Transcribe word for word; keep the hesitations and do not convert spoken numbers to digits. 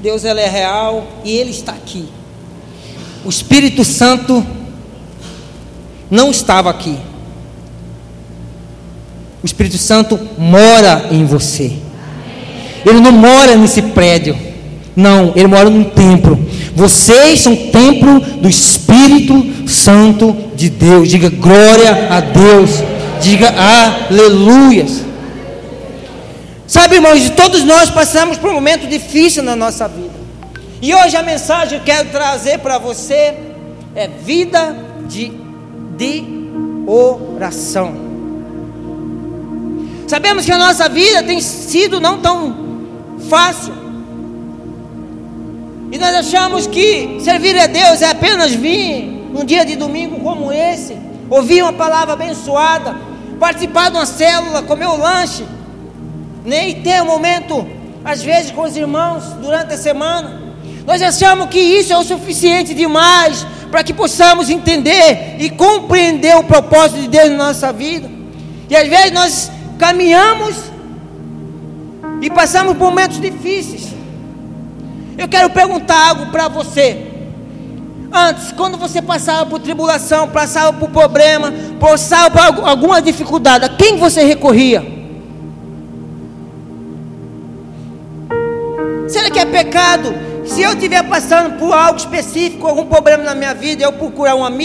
Deus ela é real e Ele está aqui. O Espírito Santo não estava aqui. O Espírito Santo mora em você. Ele não mora nesse prédio. Não, Ele mora num templo. Vocês são templo do Espírito Santo de Deus. Diga glória a Deus. Diga aleluias. Sabe, irmãos, todos nós passamos por um momento difícil na nossa vida. E hoje a mensagem que eu quero trazer para você é vida de, de oração. Sabemos que a nossa vida tem sido não tão fácil. E nós achamos que servir a Deus é apenas vir num dia de domingo como esse, ouvir uma palavra abençoada, participar de uma célula, comer o lanche, né? E ter um momento, às vezes, com os irmãos durante a semana. Nós achamos que isso é o suficiente demais para que possamos entender e compreender o propósito de Deus na nossa vida. E às vezes nós caminhamos e passamos por momentos difíceis. Eu quero perguntar algo para você. Antes, quando você passava por tribulação, passava por problema, passava por alguma dificuldade, a quem você recorria? Será que é pecado? Se eu estiver passando por algo específico, algum problema na minha vida, eu procurar um amigo?